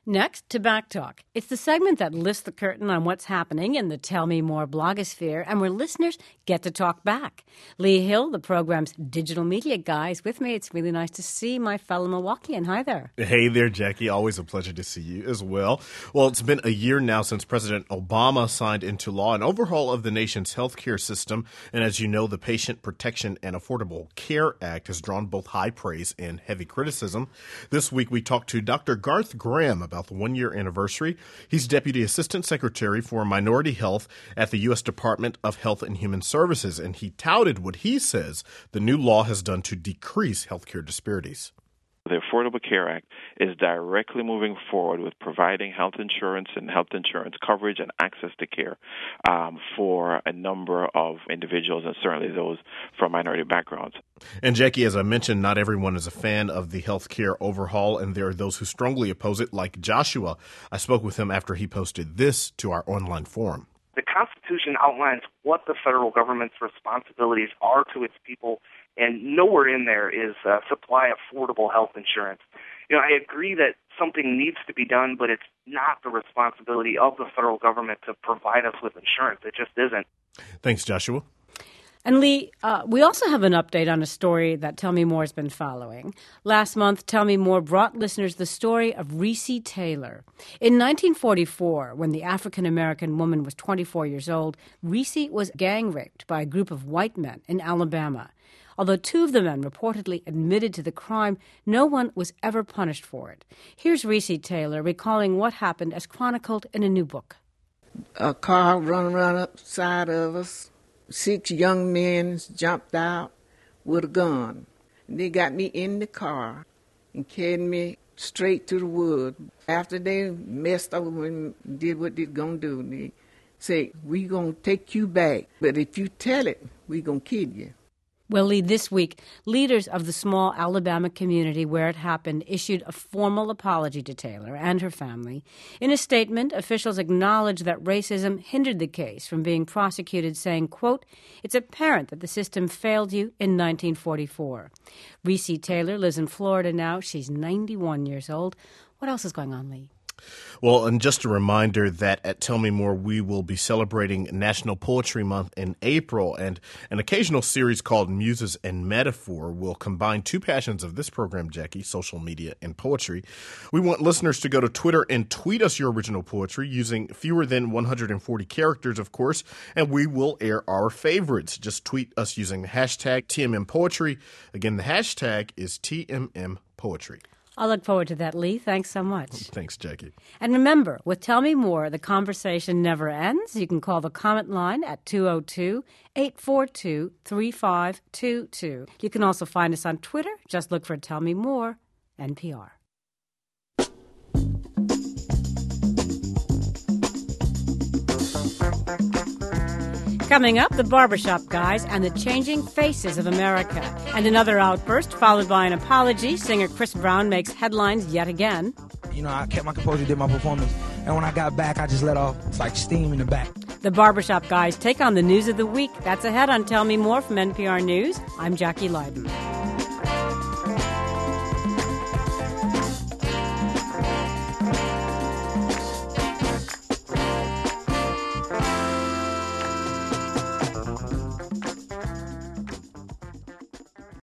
Next, to Back Talk. It's the segment that lifts the curtain on what's happening in the Tell Me More blogosphere and where listeners get to talk back. Lee Hill, the program's digital media guy, is with me. It's really nice to see my fellow Milwaukeean. Hi there. Hey there, Jackie. Always a pleasure to see you as well. Well, it's been a year now since President Obama signed into law an overhaul of the nation's healthcare system. And as you know, the Patient Protection and Affordable Care Act has drawn both high praise and heavy criticism. This week, we talked to Dr. Garth Graham about the one-year anniversary. He's Deputy Assistant Secretary for Minority Health at the U.S. Department of Health and Human Services, and he touted what he says the new law has done to decrease healthcare disparities. The Affordable Care Act is directly moving forward with providing health insurance and health insurance coverage and access to care for a number of individuals, and certainly those from minority backgrounds. And Jackie, as I mentioned, not everyone is a fan of the health care overhaul, and there are those who strongly oppose it, like Joshua. I spoke with him after he posted this to our online forum. The Constitution outlines what the federal government's responsibilities are to its people, and nowhere in there is supply affordable health insurance. I agree that something needs to be done, but it's not the responsibility of the federal government to provide us with insurance. It just isn't. Thanks, Joshua. And Lee, we also have an update on a story that Tell Me More has been following. Last month, Tell Me More brought listeners the story of Recy Taylor. In 1944, when the African-American woman was 24 years old, Recy was gang raped by a group of white men in Alabama. Although two of the men reportedly admitted to the crime, no one was ever punished for it. Here's Recy Taylor recalling what happened as chronicled in a new book. A car run upside of us. 6 young men jumped out with a gun. They got me in the car and carried me straight to the woods. After they messed over and did what they're going to do, they said, "We're going to take you back, but if you tell it, we're going to kill you." Well, Lee, this week, leaders of the small Alabama community where it happened issued a formal apology to Taylor and her family. In a statement, officials acknowledged that racism hindered the case from being prosecuted, saying, quote, "It's apparent that the system failed you in 1944. Recy Taylor lives in Florida now. She's 91 years old. What else is going on, Lee? Well, and just a reminder that at Tell Me More, we will be celebrating National Poetry Month in April, and an occasional series called Muses and Metaphor will combine two passions of this program, Jackie, social media and poetry. We want listeners to go to Twitter and tweet us your original poetry using fewer than 140 characters, of course, and we will air our favorites. Just tweet us using the hashtag TMM Poetry. Again, the hashtag is TMM Poetry. I look forward to that, Lee. Thanks so much. Thanks, Jackie. And remember, with Tell Me More, the conversation never ends. You can call the comment line at 202-842-3522. You can also find us on Twitter. Just look for Tell Me More, NPR. Coming up, the Barbershop Guys and the Changing Faces of America. And another outburst, followed by an apology. Singer Chris Brown makes headlines yet again. I kept my composure, did my performance. And when I got back, I just let off like steam in the back. The Barbershop Guys take on the news of the week. That's ahead on Tell Me More from NPR News. I'm Jackie Leiden.